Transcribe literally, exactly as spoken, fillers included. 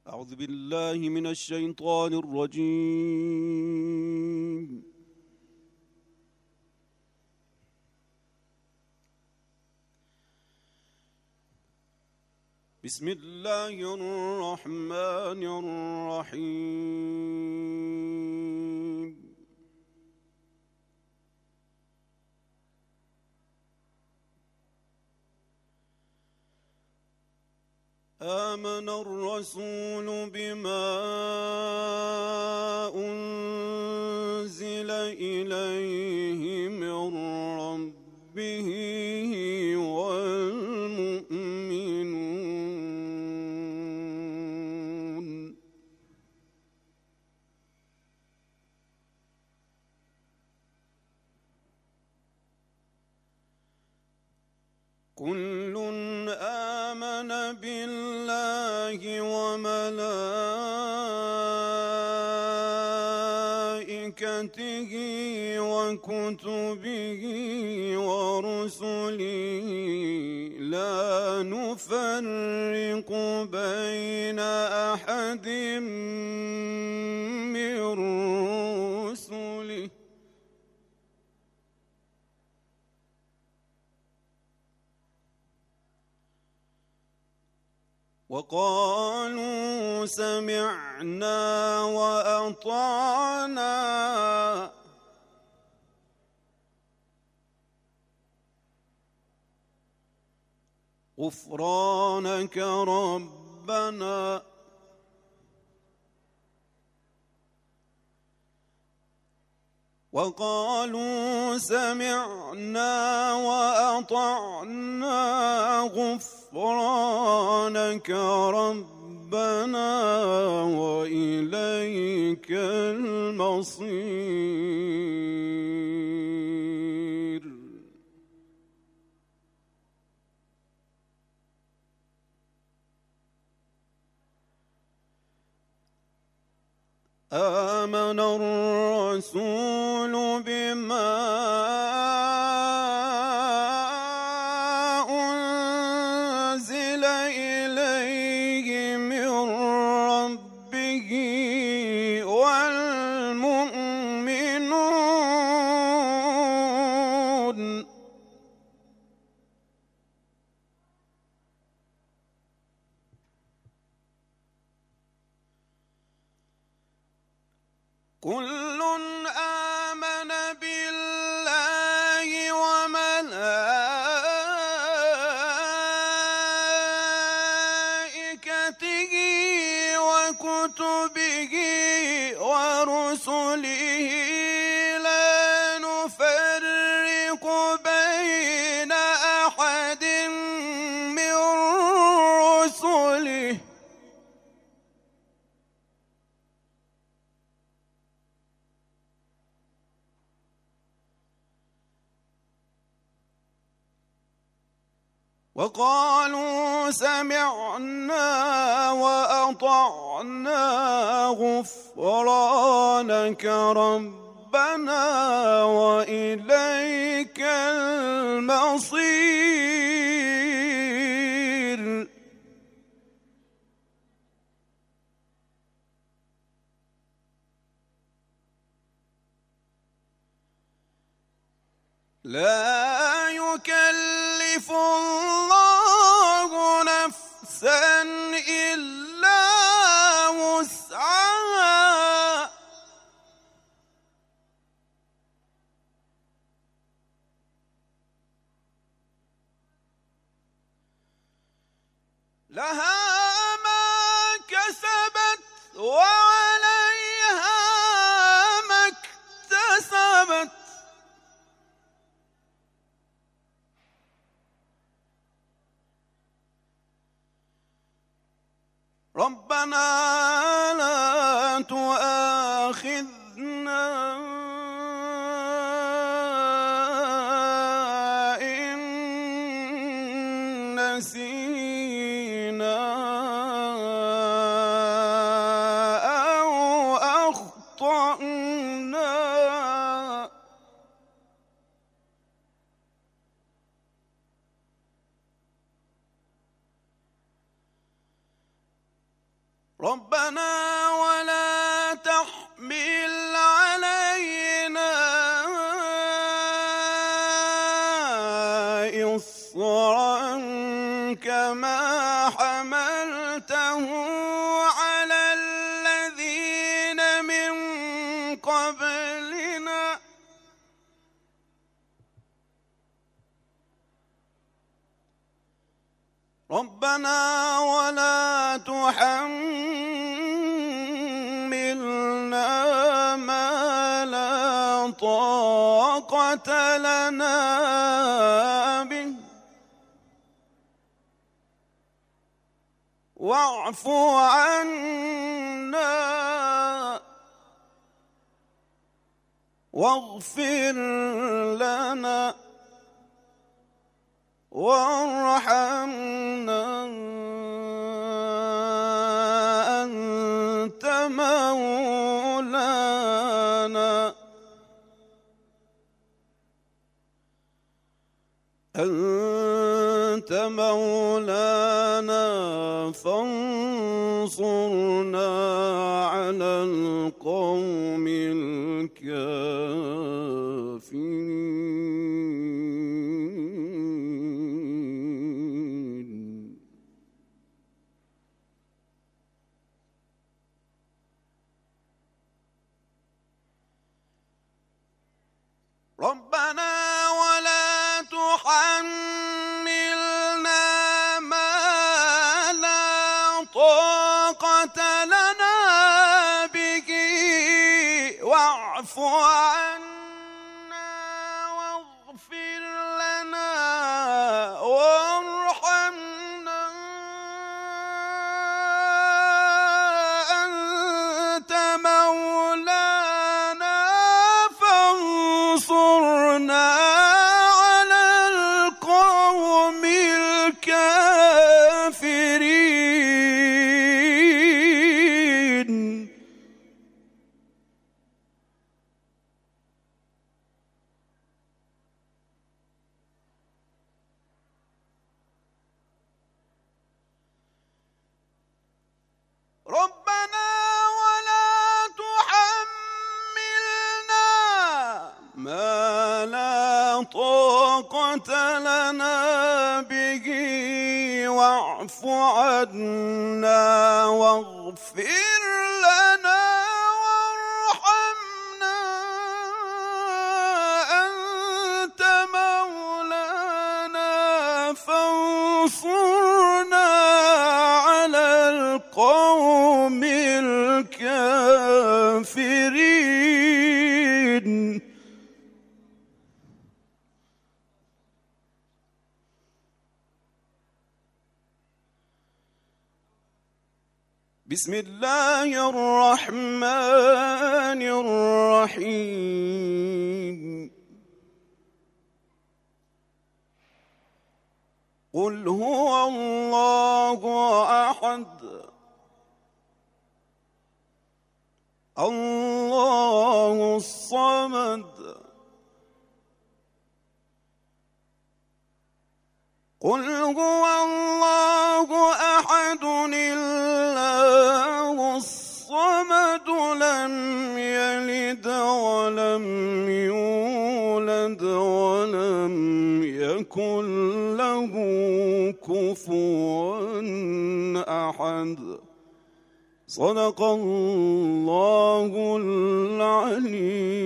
أعوذ بالله من الشيطان الرجيم. بسم الله الرحمن الرحيم. آمن الرسول بما أنزل إليه من ربه والمؤمنون كل آمن بالله وملائكته وكتبه ورسله لا نفرق بين أحد من رسله وقالوا سمعنا وأطعنا غفرانك ربنا وقالوا سمعنا وأطعنا غفرانك ربنا وإليك المصير. آمن الرسول بما أنزل إليه من ربه والمؤمنون كل آمن بالله وملائكته وكتبه ورسله لا نفرق بين أحد من رسله وقالوا سمعنا وأطعنا غفرانك ربنا وإليك المصير. لا يكلف الله نفسا إلا وسعها لها ما كسبت وعليها ما اكتسبت ربنا لا تؤاخذنا إن نسينا أو أخطأنا ربنا ولا تحمل علينا إصرا كما حملته على الذين من قبلنا ربنا ولا تحملنا ما لا طاقة لنا به واعف عنا واغفر لنا وارحمنا أنت مولانا أنت مولانا فانصرنا على القوم الكافرين ربنا ولا تحملنا ما لا طاقة لنا به واعف عنا واغفر لنا وارحمنا أنت مولانا فانصرنا على القوم الكافرين ربنا ولا تحملنا ما لا طاقة لنا به واعف عنا واغفر لنا وارحمنا أنت مولانا فانصرنا على القوم الكافرين بسم الله الرحمن الرحيم قل هو الله أحد الله الصمد قل هو الله أحد الله الصمد لم يلد ولم يولد ولم يكن له كفوا أحد صدق الله العليم